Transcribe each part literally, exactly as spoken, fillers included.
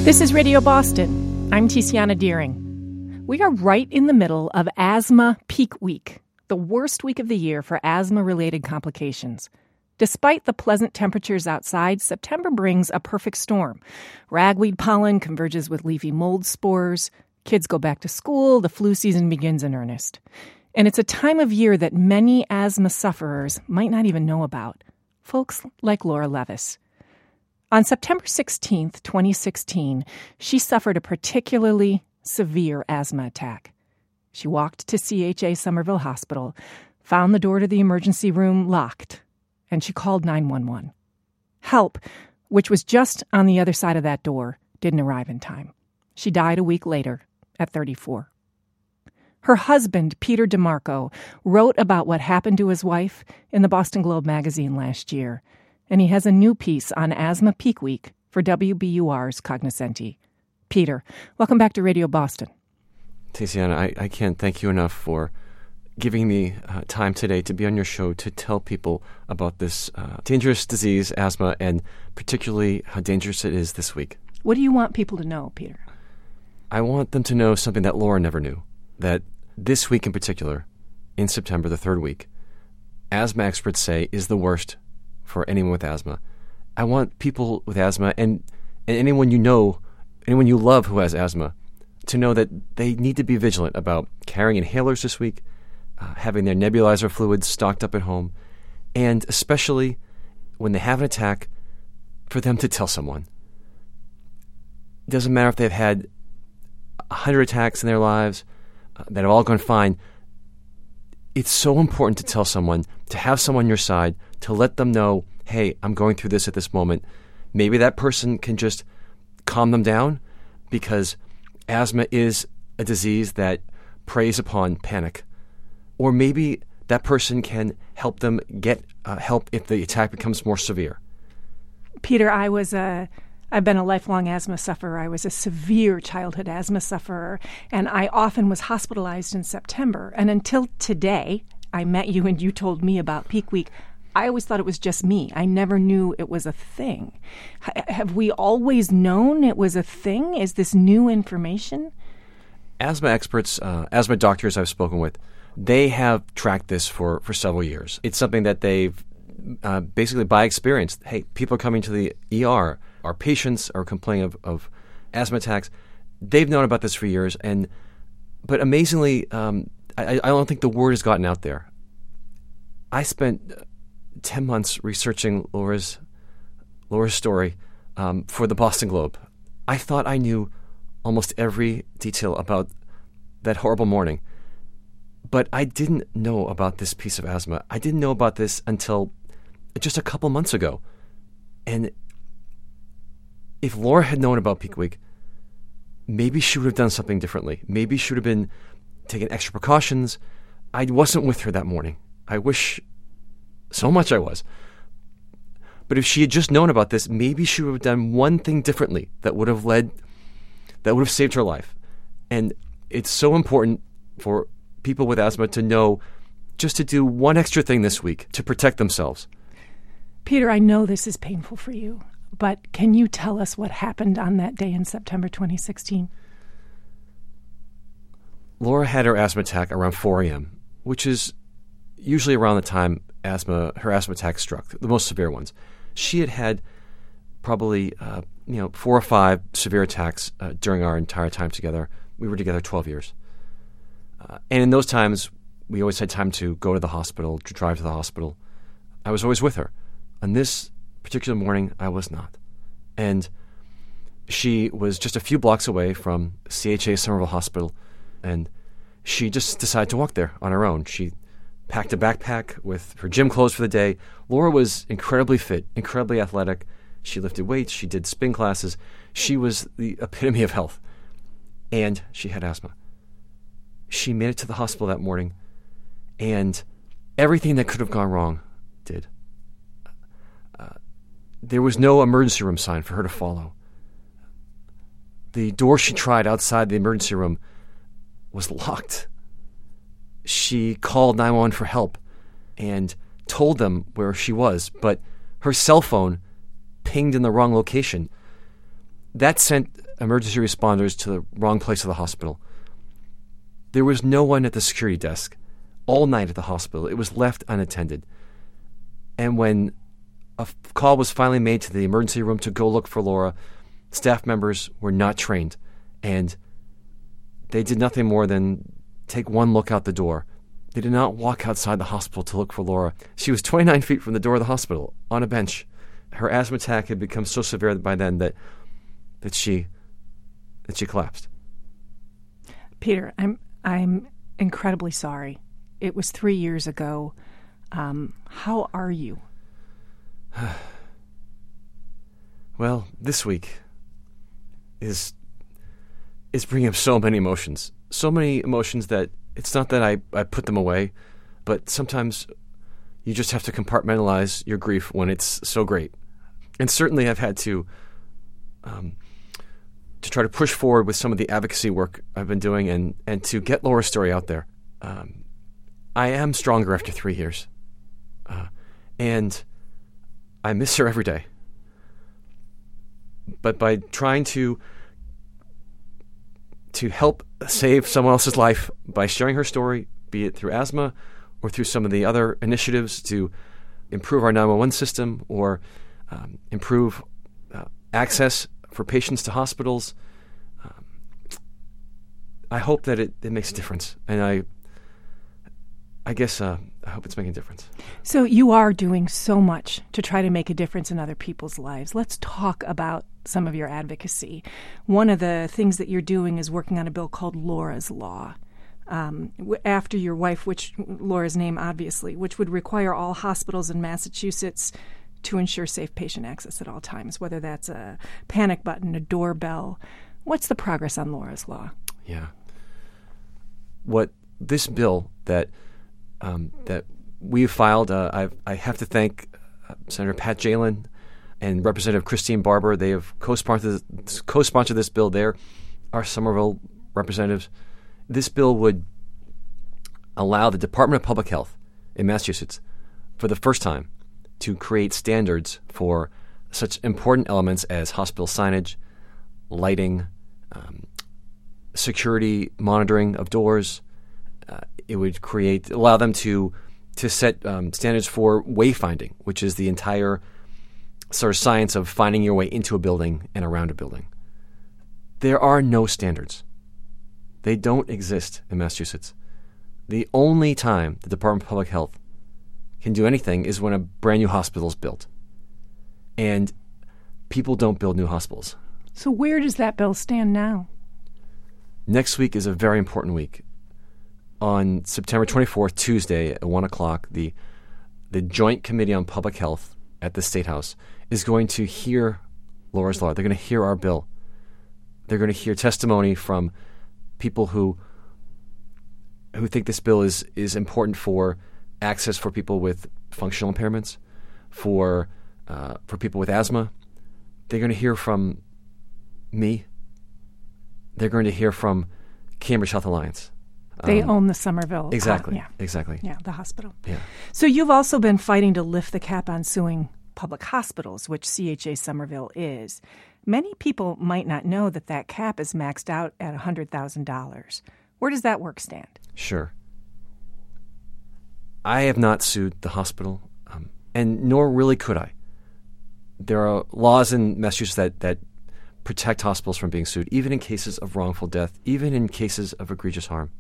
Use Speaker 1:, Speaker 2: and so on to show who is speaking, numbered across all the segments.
Speaker 1: This is Radio Boston. I'm Tiziana Deering. We are right in the middle of asthma peak week, the worst week of the year for asthma-related complications. Despite the pleasant temperatures outside, September brings a perfect storm. Ragweed pollen converges with leafy mold spores. Kids go back to school. The flu season begins in earnest. And it's a time of year that many asthma sufferers might not even know about. Folks like Laura Levis. On September sixteenth, twenty sixteen, she suffered a particularly severe asthma attack. She walked to C H A Somerville Hospital, found the door to the emergency room locked, and she called nine one one. Help, which was just on the other side of that door, didn't arrive in time. She died a week later at thirty-four. Her husband, Peter DeMarco, wrote about what happened to his wife in the Boston Globe magazine last year, and he has a new piece on asthma peak week for W B U R's Cognoscenti. Peter, welcome back to Radio Boston.
Speaker 2: Tiziana, I, I can't thank you enough for giving me uh, time today to be on your show to tell people about this uh, dangerous disease, asthma, and particularly how dangerous it is this week.
Speaker 1: What do you want people to know, Peter?
Speaker 2: I want them to know something that Laura never knew, that this week in particular, in September, the third week, asthma experts say is the worst for anyone with asthma. I want people with asthma and, and anyone you know, anyone you love who has asthma, to know that they need to be vigilant about carrying inhalers this week, uh, having their nebulizer fluids stocked up at home, and especially when they have an attack, for them to tell someone. It doesn't matter if they've had a hundred attacks in their lives uh, that have all gone fine. It's so important to tell someone, to have someone on your side, to let them know, hey, I'm going through this at this moment. Maybe that person can just calm them down, because asthma is a disease that preys upon panic. Or maybe that person can help them get uh, help if the attack becomes more severe.
Speaker 1: Peter, I was a, I've been a lifelong asthma sufferer. I was a severe childhood asthma sufferer, and I often was hospitalized in September. And until today, I met you and you told me about peak week, I always thought it was just me. I never knew it was a thing. H- have we always known it was a thing? Is this new information?
Speaker 2: Asthma experts, uh, asthma doctors I've spoken with, they have tracked this for, for several years. It's something that they've uh, basically by experience, hey, people are coming to the E R, our patients are complaining of, of asthma attacks. They've known about this for years, and but amazingly, um, I, I don't think the word has gotten out there. I spent ten months researching Laura's Laura's story um, for the Boston Globe. I thought I knew almost every detail about that horrible morning, but I didn't know about this piece of asthma. I didn't know about this until just a couple months ago. And if Laura had known about peak week, maybe she would have done something differently. Maybe she would have been taking extra precautions. I wasn't with her that morning. I wish so much I was. But if she had just known about this, maybe she would have done one thing differently that would have led, that would have saved her life. And it's so important for people with asthma to know just to do one extra thing this week to protect themselves.
Speaker 1: Peter, I know this is painful for you, but can you tell us what happened on that day in September twenty sixteen?
Speaker 2: Laura had her asthma attack around four a.m., which is usually around the time asthma her asthma attack struck, the most severe ones. She had had probably uh, you know four or five severe attacks uh, during our entire time together. We were together twelve years. Uh, and in those times, we always had time to go to the hospital, to drive to the hospital. I was always with her. On this particular morning, I was not. And she was just a few blocks away from C H A Somerville Hospital, and she just decided to walk there on her own. She packed a backpack with her gym clothes for the day. Laura was incredibly fit, incredibly athletic. She lifted weights. She did spin classes. She was the epitome of health. And she had asthma. She made it to the hospital that morning, and everything that could have gone wrong did. Uh, there was no emergency room sign for her to follow. The door she tried outside the emergency room was locked. She called nine one one for help and told them where she was, but her cell phone pinged in the wrong location. That sent emergency responders to the wrong place of the hospital. There was no one at the security desk all night at the hospital. It was left unattended. And when a f- call was finally made to the emergency room to go look for Laura, staff members were not trained, and they did nothing more than take one look out the door. They did not walk outside the hospital to look for Laura. She was twenty-nine feet from the door of the hospital on a bench. Her asthma attack had become so severe by then that that she that she collapsed.
Speaker 1: Peter, I'm I'm incredibly sorry. It was three years ago. Um, how are you?
Speaker 2: Well, this week is is bringing up so many emotions. So many emotions that it's not that I, I put them away, but sometimes you just have to compartmentalize your grief when it's so great. And certainly I've had to um, to try to push forward with some of the advocacy work I've been doing and, and to get Laura's story out there. Um, I am stronger after three years. Uh, and I miss her every day. But by trying to to help save someone else's life by sharing her story, be it through asthma or through some of the other initiatives to improve our nine one one system or um, improve uh, access for patients to hospitals, um, I hope that it, it makes a difference. And I I guess uh, I hope it's making a difference.
Speaker 1: So you are doing so much to try to make a difference in other people's lives. Let's talk about some of your advocacy. One of the things that you're doing is working on a bill called Laura's Law, um, after your wife, which Laura's name obviously, which would require all hospitals in Massachusetts to ensure safe patient access at all times, whether that's a panic button, a doorbell. What's the progress on Laura's Law?
Speaker 2: Yeah. What this bill that Um, that we filed. Uh, I've, I have to thank uh, Senator Pat Jalen and Representative Christine Barber. They have co-sponsored this, co-sponsored this bill. They're our Somerville representatives. This bill would allow the Department of Public Health in Massachusetts, for the first time, to create standards for such important elements as hospital signage, lighting, um, security monitoring of doors. Uh, it would create, allow them to to set um, standards for wayfinding, which is the entire sort of science of finding your way into a building and around a building. There are no standards. They don't exist in Massachusetts. The only time the Department of Public Health can do anything is when a brand new hospital is built. And people don't build new hospitals.
Speaker 1: So where does that bill stand now?
Speaker 2: Next week is a very important week. On September twenty-fourth, Tuesday at one o'clock, the the Joint Committee on Public Health at the State House is going to hear Laura's Law. They're going to hear our bill. They're going to hear testimony from people who who think this bill is, is important for access for people with functional impairments, for uh, for people with asthma. They're going to hear from me. They're going to hear from Cambridge Health Alliance.
Speaker 1: They
Speaker 2: um,
Speaker 1: own the Somerville.
Speaker 2: Exactly.
Speaker 1: Uh, yeah.
Speaker 2: Exactly.
Speaker 1: Yeah, the hospital.
Speaker 2: Yeah.
Speaker 1: So you've also been fighting to lift the cap on suing public hospitals, which C H A Somerville is. Many people might not know that that cap is maxed out at one hundred thousand dollars. Where does that work stand?
Speaker 2: Sure. I have not sued the hospital, um, and nor really could I. There are laws in Massachusetts that, that protect hospitals from being sued, even in cases of wrongful death, even in cases of egregious harm.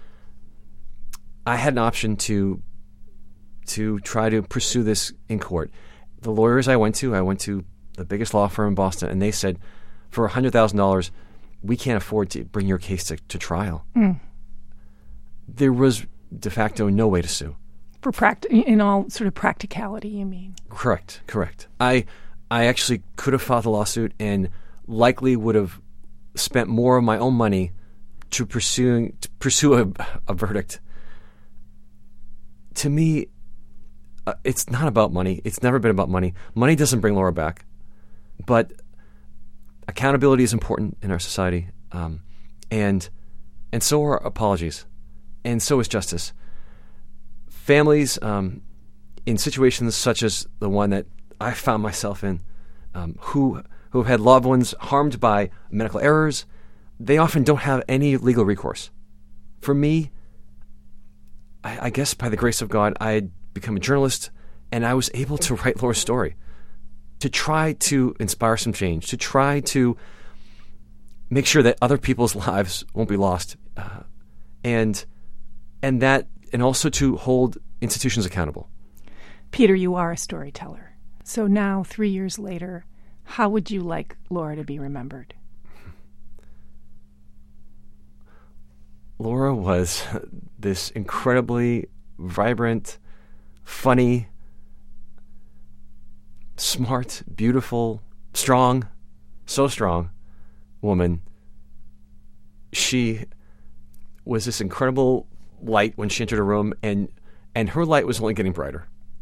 Speaker 2: I had an option to to try to pursue this in court. The lawyers I went to, I went to the biggest law firm in Boston, and they said, for one hundred thousand dollars, we can't afford to bring your case to, to trial. Mm. There was de facto no way to sue.
Speaker 1: For pract- in all sort of practicality, you mean?
Speaker 2: Correct, correct. I I actually could have filed a lawsuit and likely would have spent more of my own money to pursuing to pursue a, a verdict. To me, uh, it's not about money. It's never been about money. Money doesn't bring Laura back. But accountability is important in our society, um, and and so are apologies, and so is justice. Families um, in situations such as the one that I found myself in, um, who who have had loved ones harmed by medical errors, they often don't have any legal recourse. For me, I, I guess by the grace of God, I had become a journalist, and I was able to write Laura's story, to try to inspire some change, to try to make sure that other people's lives won't be lost, uh, and and that, and also to hold institutions accountable.
Speaker 1: Peter, you are a storyteller. So now, three years later, how would you like Laura to be remembered?
Speaker 2: Laura was this incredibly vibrant, funny, smart, beautiful, strong, so strong woman. She was this incredible light when she entered a room, and and her light was only getting brighter.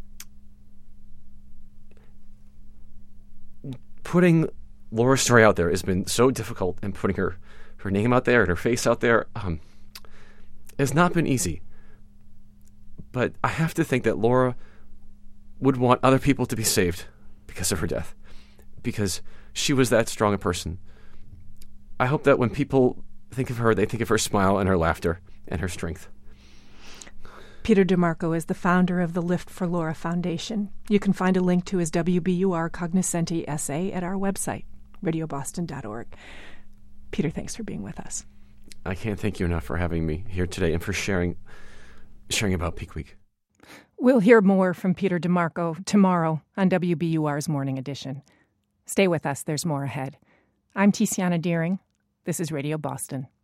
Speaker 2: Putting Laura's story out there has been so difficult, and putting her, her name out there and her face out there um, has not been easy. But I have to think that Laura would want other people to be saved because of her death, because she was that strong a person. I hope that when people think of her, they think of her smile and her laughter and her strength.
Speaker 1: Peter DeMarco is the founder of the Lift for Laura Foundation. You can find a link to his W B U R Cognoscenti essay at our website, radio boston dot org. Peter, thanks for being with us.
Speaker 2: I can't thank you enough for having me here today and for sharing sharing about Peak Week.
Speaker 1: We'll hear more from Peter DeMarco tomorrow on W B U R's Morning Edition. Stay with us. There's more ahead. I'm Tiziana Deering. This is Radio Boston.